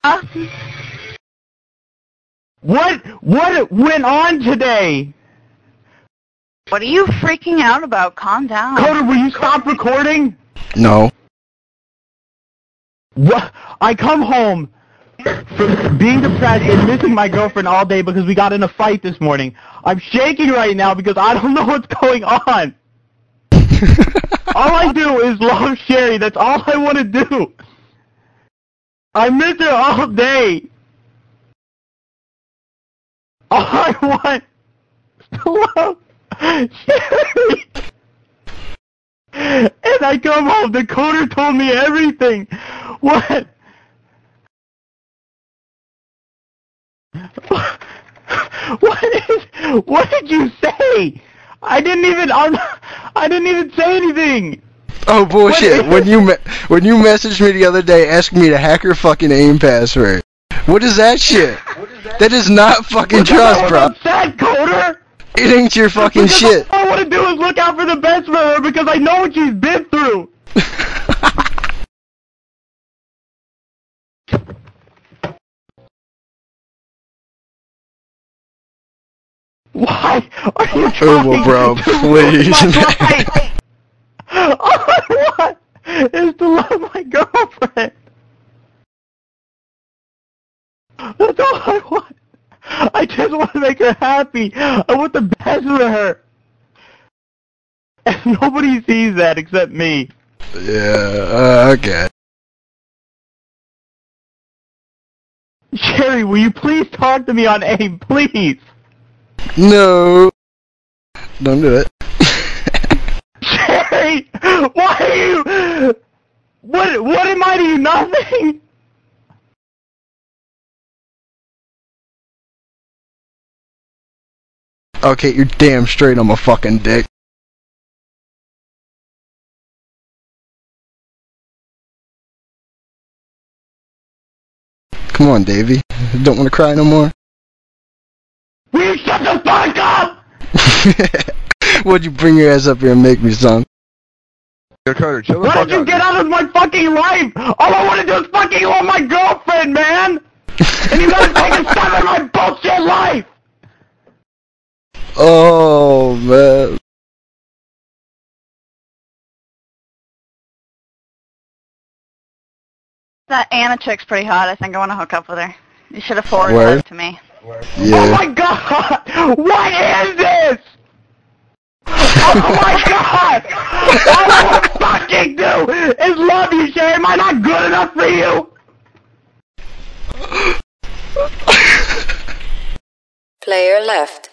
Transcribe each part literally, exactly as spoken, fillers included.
What what went on today? What are you freaking out about? Calm down. Coder, will you stop recording? No. What? I come home from being depressed and missing my girlfriend all day because we got in a fight this morning. I'm shaking right now because I don't know what's going on. All I do is love Sherry. That's all I want to do. I miss her all day. All I want is to love Sherry. And I come home, the coder told me everything. What? What is, what did you say? I didn't even, I'm, I didn't even say anything. Oh bullshit! When you me when you messaged me the other day asking me to hack your fucking AIM password, what is that shit? That is not fucking trust, bro. What's that, coder? It ain't your fucking because shit. All I want to do is look out for the best for her because I know what she's been through. Why are you trying Uber, bro, to please. ruin my life? All I want is to love my girlfriend. That's all I want. I just want to make her happy. I want the best for her. And nobody sees that except me. Yeah, uh, okay. Sherry, will you please talk to me on AIM, please? No. Don't do it. Sherry, why are you... What, what am I to you? Nothing? Okay, you're damn straight I'm a fucking dick. Come on, Davey. Don't want to cry no more? Will you shut the fuck up? What'd you bring your ass up here and make me, son? Yo, Carter, chill the What fuck did you out, get dude. out of my fucking life? All I want to do is fucking love my girlfriend, man! And you gotta take a step in my bullshit life! Oh, man. That Anna chick's pretty hot. I think I want to hook up with her. You should have forwarded Word? her to me. Yeah. Oh my god! What is this? Oh my god! All I want to fucking do is love you, Sherry. Am I not good enough for you? Player left.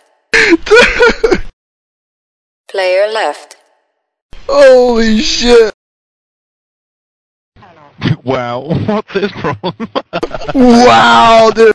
Player left. Holy shit. Wow, what is wrong? Wow, dude.